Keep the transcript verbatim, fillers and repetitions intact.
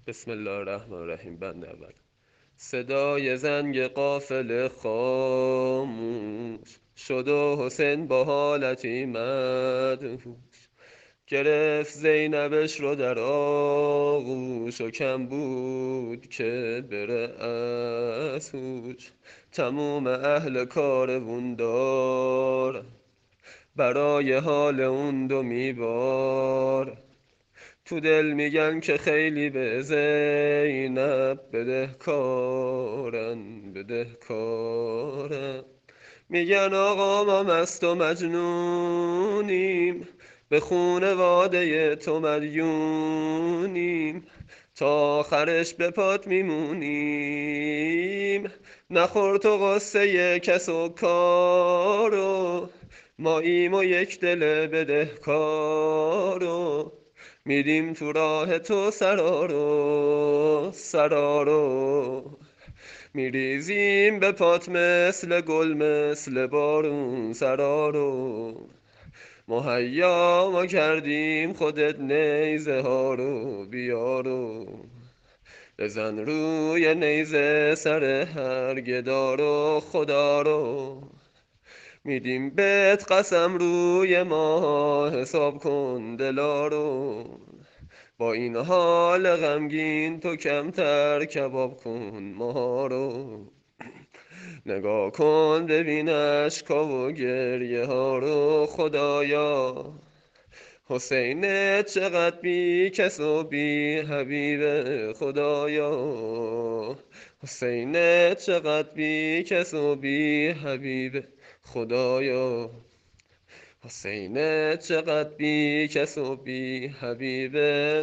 بسم الله الرحمن الرحیم. بند اول. صدای زنگ قافله خاموش شد و حسین با حالتی مدهوش گرفت زینبش رو در آغوش و کم بود که بره از هوش. تموم اهل کارون دار برای حال اون دو میبار، تو دل میگن که خیلی به زینب بدهکارن بدهکارن. میگن آقا ما مست و مجنونیم، به خونواده تو مدیونیم، تا آخرش به پات میمونیم. نخور تو غصه کس و کارو، ماییم و یک دل بدهکارو. میریم تو راه تو سرارو سرارو، میریزیم به پات مثل گل مثل بارون سرارو. مهیا ما کردیم خودت نیزه ها رو بیارو، بزن روی نیزه سر هر گدارو خدا رو. میدیم بهت قسم روی ما حساب کن دلا رو، با این حال غمگین تو کمتر کباب کن ما رو. نگاه کن ببین اشکا و گریه ها رو خدایا، حسین چقدر بی کس و بی حبیب خدایا. حسین چقدر بی کس و بی حبیب خدایا. حسین چقدر بی کس و بی حبیب